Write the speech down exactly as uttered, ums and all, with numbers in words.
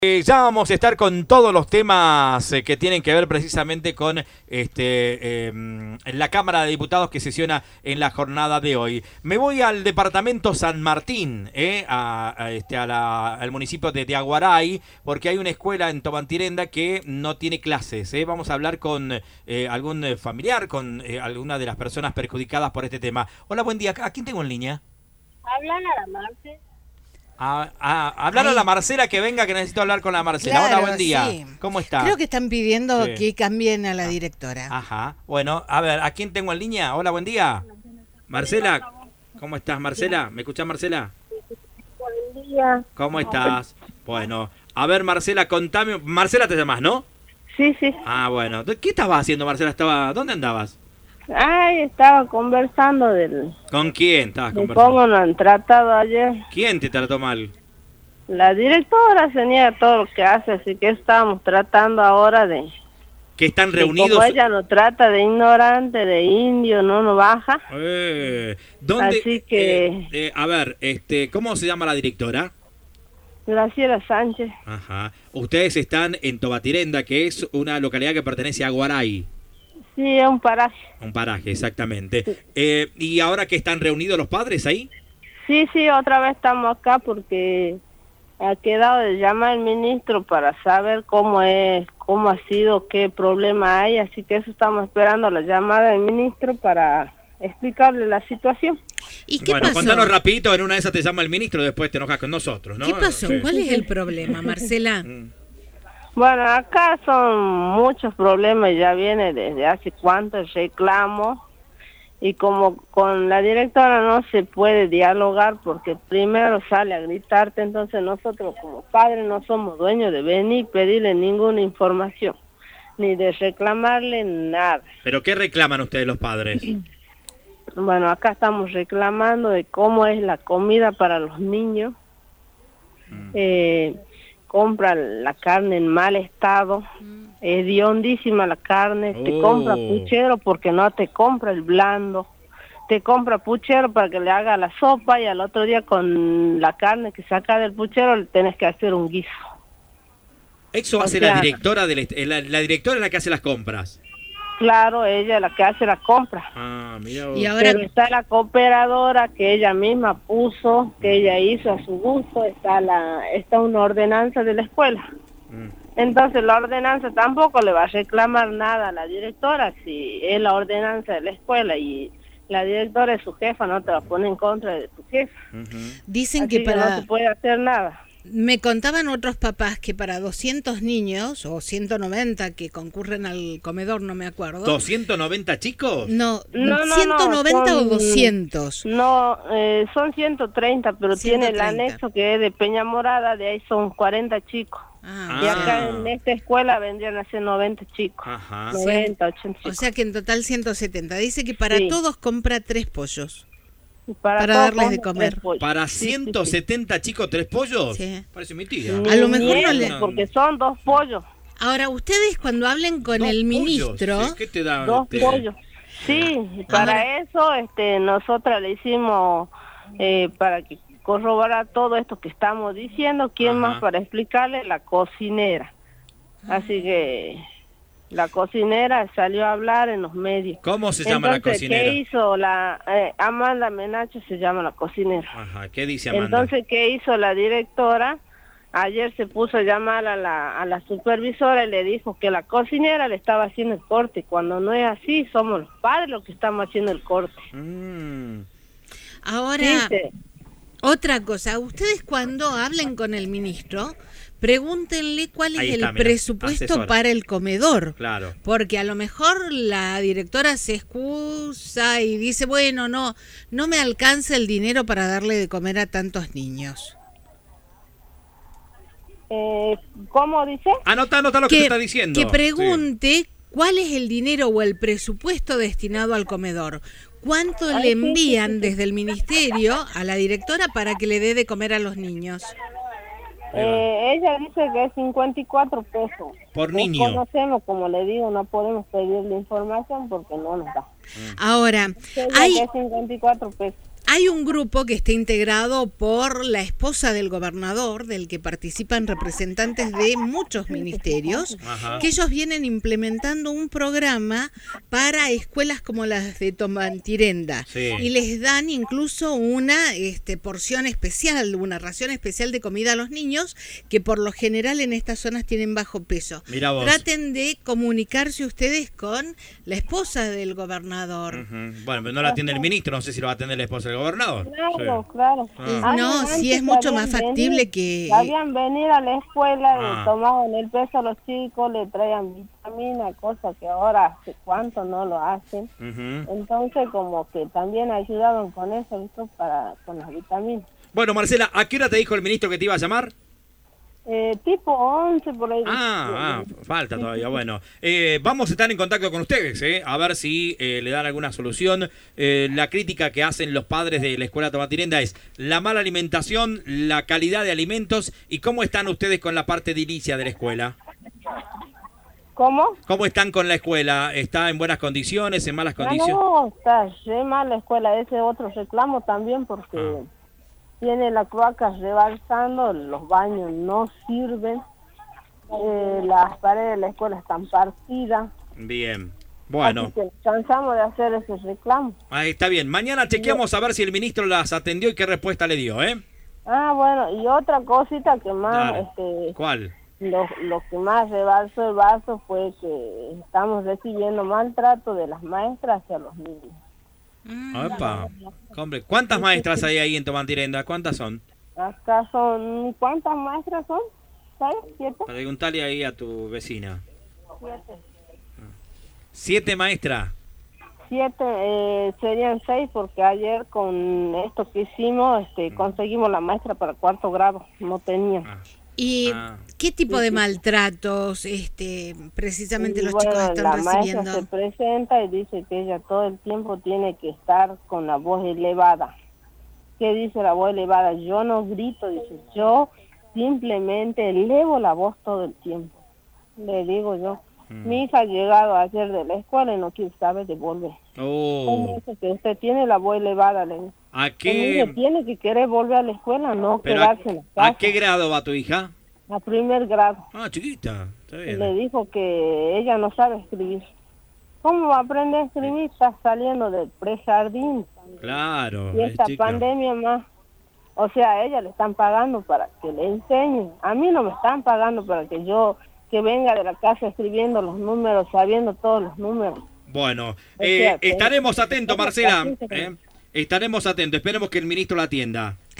Eh, ya vamos a estar con todos los temas eh, que tienen que ver precisamente con este eh, la Cámara de Diputados que sesiona en la jornada de hoy. Me voy al departamento San Martín, eh, a, a, este, a la, al municipio de Diaguaray, porque hay una escuela en Tobantirenda que no tiene clases. Eh. Vamos a hablar con eh, algún familiar, con eh, alguna de las personas perjudicadas por este tema. Hola, buen día. ¿A quién tengo en línea? Hablan a la Marce. A, a, hablar Ay. a la Marcela que venga, que necesito hablar con la Marcela. Claro, Hola, buen día. Sí. ¿Cómo está? Creo que están pidiendo sí. que cambien a la directora. Ajá. Bueno, a ver, ¿a quién tengo en línea? Hola, buen día. Marcela, ¿cómo estás, Marcela? ¿Me escuchás, Marcela? Buen día. ¿Cómo estás? Bueno, a ver, Marcela, contame. Marcela te llamas, ¿no? Sí, sí. Ah, bueno. ¿Qué estabas haciendo, Marcela? Estaba, ¿dónde andabas? Ay, estaba conversando del... ¿Con quién estabas de conversando? cómo nos han tratado ayer. ¿Quién te trató mal? La directora se niega todo lo que hace, así que estábamos tratando ahora de... ¿Que están de reunidos? como ella nos trata de ignorante, de indio, no nos baja. Eh, ¿Dónde? Así que... Eh, eh, a ver, este, ¿cómo se llama la directora? Graciela Sánchez. Ajá. Ustedes están en Tobantirenda, que es una localidad que pertenece a Guaray. Sí, es un paraje. Un paraje, exactamente. Sí. Eh, ¿Y ahora que están reunidos los padres ahí? Sí, sí, otra vez estamos acá porque ha quedado de llamar al ministro para saber cómo es, cómo ha sido, qué problema hay, así que eso estamos esperando la llamada del ministro para explicarle la situación. ¿Y qué bueno, pasó? contanos rapidito, en una de esas te llama el ministro, después te enojas con nosotros, ¿no? ¿Qué pasó? Sí. ¿Cuál es el problema, Marcela? Bueno, acá son muchos problemas, ya viene desde hace cuánto el reclamo, y como con la directora no se puede dialogar porque primero sale a gritarte, entonces nosotros como padres no somos dueños de venir y pedirle ninguna información, ni de reclamarle nada. ¿Pero qué reclaman ustedes los padres? Bueno, acá estamos reclamando de cómo es la comida para los niños. Mm. Eh, compra la carne en mal estado, mm. hediondísima la carne, oh. te compra puchero porque no te compra el blando, te compra puchero para que le haga la sopa y al otro día con la carne que saca del puchero le tenés que hacer un guiso. Eso hace o sea, la directora, de la, la directora es la que hace las compras. Claro, ella es la que hace la compra. Ah, mira vos. Y ahora pero está la cooperadora que ella misma puso, que ella hizo a su gusto, está la está una ordenanza de la escuela. Mm. Entonces la ordenanza tampoco le va a reclamar nada a la directora si es la ordenanza de la escuela y la directora es su jefa, no te la pone en contra de tu jefa. Uh-huh. Dicen Así que para... que no se puede hacer nada. Me contaban otros papás que para doscientos niños, o ciento noventa que concurren al comedor, no me acuerdo. ¿doscientos noventa chicos? No, no, no ciento noventa no, son, o doscientos. No, eh, son ciento treinta, pero ciento treinta. Tiene el anexo que es de Peña Morada, de ahí son cuarenta chicos. Ah, y acá en esta escuela vendrían a ser noventa chicos. Ajá. noventa, ochenta chicos. O sea que en total ciento setenta. Dice que para sí. todos compra tres pollos. Para, para darles de comer. ¿Para ciento setenta sí, sí, sí. chicos tres pollos? Sí. Parece mi tía. A lo mejor Ni no le... porque son dos pollos. Ahora, ustedes cuando hablen con dos el ministro... Pollos. ¿Qué te da? Dos este... pollos. Sí, para Ahora... eso este, nosotras le hicimos eh, para que corroborara todo esto que estamos diciendo. ¿Quién Ajá. más para explicarle? La cocinera. Así que... La cocinera salió a hablar en los medios. ¿Cómo se llama Entonces, la cocinera? ¿qué hizo la eh, Amanda Menacho se llama la cocinera? Ajá, ¿qué dice Amanda? Entonces, ¿qué hizo la directora? Ayer se puso a llamar a la, a la supervisora y le dijo que la cocinera le estaba haciendo el corte. Cuando no es así, somos los padres los que estamos haciendo el corte. Mm. Ahora, sí, sí. Otra cosa, ustedes cuando hablen con el ministro... Pregúntenle cuál es Ahí está, el mira, presupuesto asesora. Para el comedor. Claro. Porque a lo mejor la directora se excusa y dice, bueno, no, no me alcanza el dinero para darle de comer a tantos niños. Eh, ¿Cómo dice? Anota, anota lo que, que te está diciendo. Que pregunte sí. cuál es el dinero o el presupuesto destinado al comedor. ¿Cuánto Ay, le envían sí, sí, sí. desde el ministerio a la directora para que le dé de comer a los niños? Eh, ella dice que es cincuenta y cuatro pesos. Por niño. No conocemos, como le digo, no podemos pedirle información porque no nos da. Ahora, ella hay... que es cincuenta y cuatro pesos. Hay un grupo que está integrado por la esposa del gobernador, del que participan representantes de muchos ministerios, Ajá. que ellos vienen implementando un programa para escuelas como las de Tomatirenda. Sí. Y les dan incluso una este, porción especial, una ración especial de comida a los niños, que por lo general en estas zonas tienen bajo peso. Mirá vos. Traten de comunicarse ustedes con la esposa del gobernador. Uh-huh. Bueno, pero no la atiende el ministro, no sé si lo va a atender la esposa del gobernador. Claro, sí. claro. Ah. No, sí es mucho más factible venir, que... Sabían venir a la escuela, Ah. le tomaban el peso a los chicos, le traían vitamina, cosa que ahora hace cuánto no lo hacen. Uh-huh. Entonces como que también ayudaban con eso, ¿visto? Para, con las vitaminas. Bueno, Marcela, ¿a qué hora te dijo el ministro que te iba a llamar? Eh, tipo once por ahí. Ah, ah falta todavía, bueno. Eh, vamos a estar en contacto con ustedes, eh, a ver si eh, le dan alguna solución. Eh, la crítica que hacen los padres de la escuela Tomatirenda es la mala alimentación, la calidad de alimentos y cómo están ustedes con la parte edilicia de la escuela. ¿Cómo? ¿Cómo están con la escuela? ¿Está en buenas condiciones, en malas condiciones? No, está re mal la escuela. Ese otro reclamo también porque... Ah. Tiene la cloaca rebalsando, los baños no sirven, eh, las paredes de la escuela están partidas. Bien, bueno. Así que cansamos de hacer ese reclamo. Ahí está bien. Mañana chequeamos a ver si el ministro las atendió y qué respuesta le dio, ¿eh? Ah, bueno, y otra cosita que más... este ¿Cuál? Lo, lo que más rebalsó el vaso fue que estamos recibiendo maltrato de las maestras hacia los niños. Opa. Hombre, ¿cuántas maestras hay ahí en Tomatirenda? ¿Cuántas son? Acá son... ¿Cuántas maestras son? ¿Sabes? ¿Siete? Preguntale ahí a tu vecina. Siete. ¿Siete maestras? Siete, eh, serían seis porque ayer con esto que hicimos este, conseguimos la maestra para cuarto grado. No tenía. Ah. ¿Y ah. qué tipo de maltratos este precisamente y los bueno, chicos están la recibiendo? Maestra se presenta y dice que ella todo el tiempo tiene que estar con la voz elevada. ¿Qué dice la voz elevada? Yo no grito, dice, yo simplemente elevo la voz todo el tiempo. Le digo yo, mm. mi hija ha llegado ayer de la escuela y no quiere saber de volver. Oh. Dice que usted tiene la voz elevada, le digo. ¿A qué? Niño tiene que querer volver a la escuela, no quedarse a, en la casa. ¿A qué grado va tu hija? A primer grado. Ah, chiquita. Está bien. Le dijo que ella no sabe escribir. ¿Cómo va a aprender a escribir? Está saliendo del prejardín. Claro. Y esta pandemia más. O sea, a ella le están pagando para que le enseñe. A mí no me están pagando para que yo que venga de la casa escribiendo los números, sabiendo todos los números. Bueno, eh, estaremos atentos, Marcela. ¿eh? Estaremos atentos. Esperemos que el ministro la atienda.